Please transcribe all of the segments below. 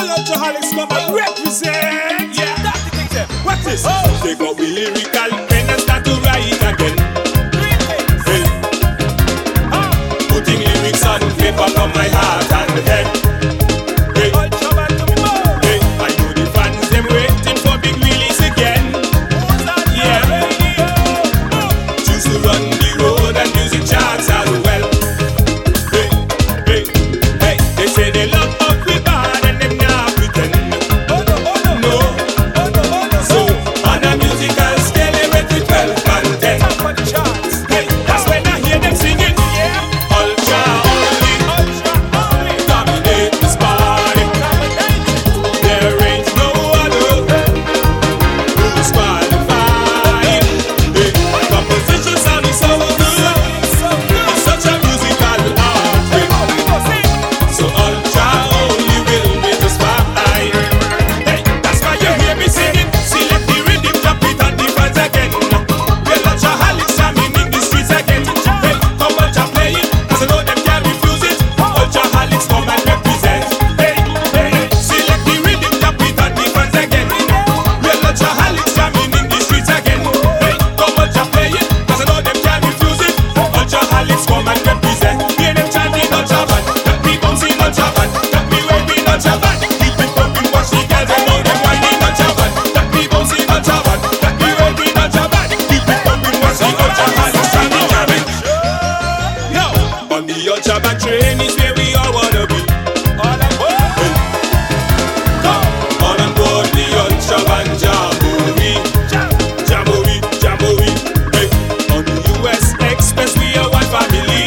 All Ultraholics come and represent. Yeah, that's the thing there. What's this? Oh, take up the lyrical pen and start to write again. Hey. Putting lyrics on paper from my heart and head. Hey. Hey. I know the fans them waiting for big release again. Yeah. Choose to run the road and music charts as well. Hey. Hey. Hey. They say they love up we bad and them not pretend. No. So on a musical scale they rate it 12 and 10. Hey, that's when I hear them singing. Ultra only dominate this party. There ain't no other who's qualified. Hey, composition sounding so good. It's such a musical art. So Ultra only will be just fine. Hey, that's why you hear me singing. Select the rhythm, drop it on the fans again. Well, Ultraholics jamming in the streets again. Hey, how much I play it? 'Cause I know them can't refuse it. Ultraholics come and represent. Hey, hey, select the rhythm, drop it on the fans again. Well, Ultraholics jamming in the streets again. Hey, how much I play it? 'Cause I know them can't refuse it. Ultraholics come and represent. Hear them chanting Ultravan, got me bouncing Ultravan, got me waving Ultravan. Keep it pumping, watch the girls and know them whining Ultravan, got me bouncing Ultravan, got me waving Ultravan. Keep it pumping, watch the Ultraholics jamming. Yo, on the Ultravan train is where we all wanna be. All on board. Come on board the Ultravan Jamboree. Jamboree, Jamboree. Hey, on the US Express we are one family.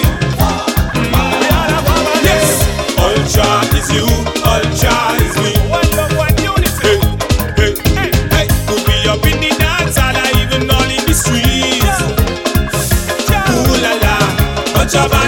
Yes, Ultra is you, Ultra is me. Hey, hey, hey, could be up in the dance hall or even all in the streets. Ooh la la, Ultravan